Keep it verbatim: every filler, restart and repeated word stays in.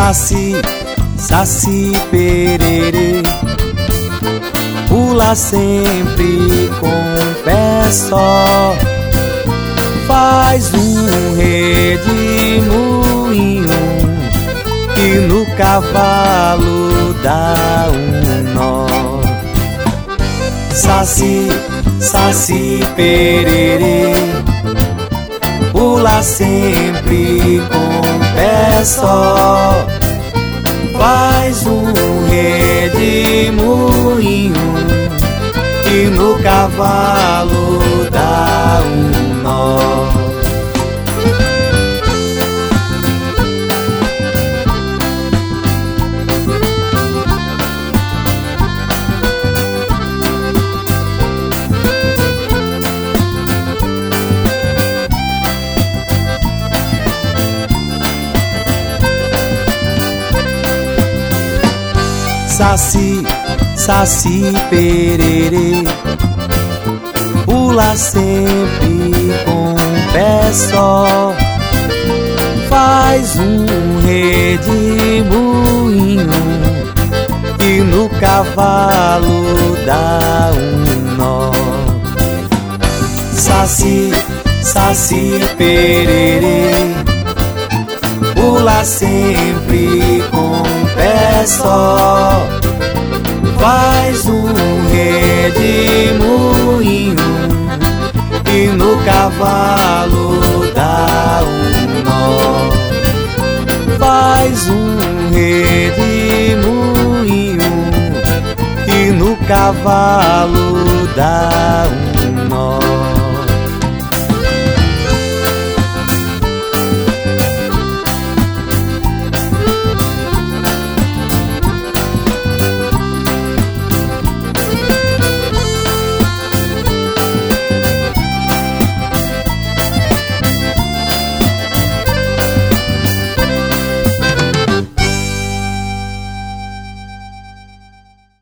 Saci, saci pererê, pula sempre com um pé só, faz um redemoinho e no cavalo dá um nó. Saci, saci pererê, pula sempre com um pé só, faz um redemoinho e no cavalo dá um nó. Saci, saci pererê, pula sempre com um pé só, faz um redemoinho e no cavalo dá um nó. Saci, saci pererê, pula sempre com um pé só, faz um redemoinho e no cavalo dá um nó. Faz um redemoinho e no cavalo dá um nó.